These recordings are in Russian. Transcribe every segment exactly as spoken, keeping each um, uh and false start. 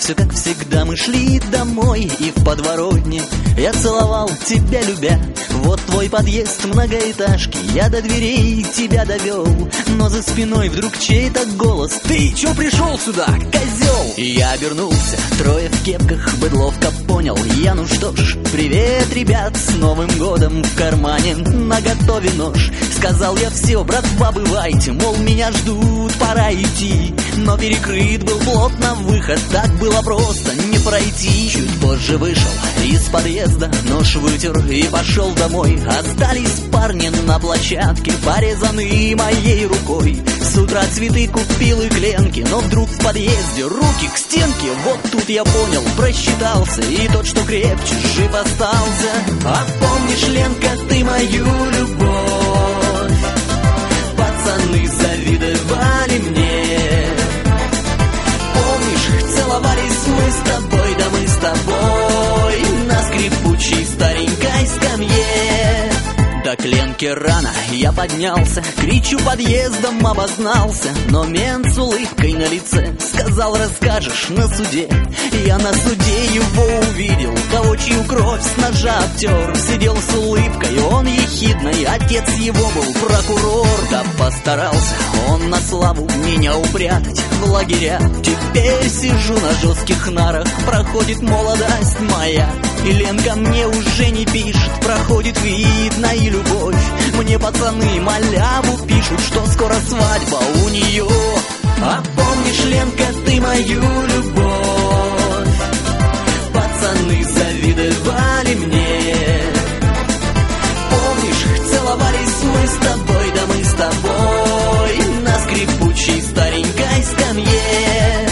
все как всегда, мы шли домой, и в подворотне я целовал тебя, любя. Вот твой подъезд многоэтажки, я до дверей тебя довел, но за спиной вдруг чей-то голос: ты чё пришел сюда, козел? И я обернулся, трое в кепках, быдловка понял я. Ну что ж, привет, ребят, с Новым годом, в кармане наготове нож. Сказал я: все, братва, бывайте, мол, меня ждут, пора идти. Но перекрыт был плотно выход, так было просто не пройти. Чуть позже вышел из подъезда, нож вытер и пошел домой. Остались парни на площадке, порезанные моей рукой. С утра цветы купил и кленки, но вдруг в подъезде руки к стенке. Вот тут я понял, просчитался, и тот, что крепче, жив остался. А помнишь, Ленка, ты мою любовь? Пацаны завидовали мне. Помнишь, целовались мы с тобой, да мы с тобой на скрипучей старенькой скамье. Да к Ленке рано я поднялся, кричу, подъездом обознался. Но мент с улыбкой на лице сказал: расскажешь на суде. Я на суде его увидел, того, чью кровь с ножа обтер. Сидел с улыбкой, он ехидный, отец его был прокурор. Да постарался он на славу меня упрятать в лагеря. Теперь сижу на жестких нарах, проходит молодость моя. И Ленка мне уже не пишет, проходит видно и любовь. Мне пацаны маляву пишут, что скоро свадьба у нее. А помнишь, Ленка, ты мою любовь? Пацаны завидовали мне. Помнишь, целовались мы с тобой, да мы с тобой на скрипучей старенькой скамье.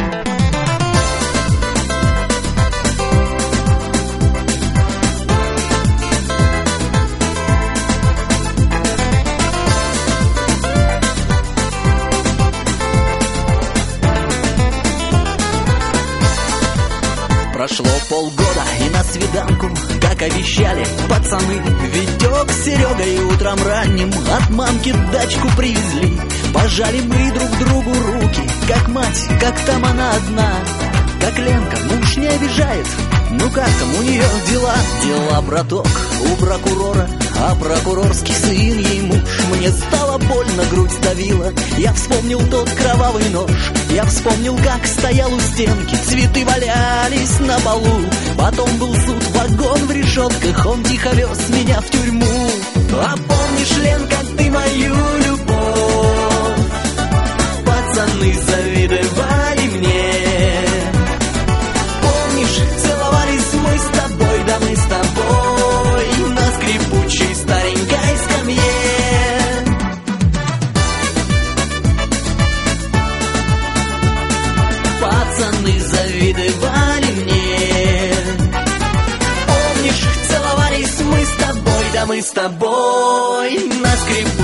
Прошло полгода, и на свиданку, как обещали пацаны, Витек с Серегой утром ранним от мамки дачку привезли. Пожали мы друг другу руки, как мать, как там она одна. Как Ленка, муж не обижает, ну как там у нее дела? Дела, браток, у прокурора, а прокурорский сын ей муж. Мне стало больно, грудь сдавила, я вспомнил тот кровавый нож. Я вспомнил, как стоял у стенки, цветы валялись на полу. Потом был суд, вагон в решетках, он тихо вез меня в тюрьму. А помнишь, Ленка, ты мою любовь? Пацаны завидовали мне. Помнишь, целовались мы с тобой, да мы с тобой на скрипучей старенькой скамье. Пацаны завидовали мне. Помнишь, целовались мы с тобой, да мы с тобой на скрипучей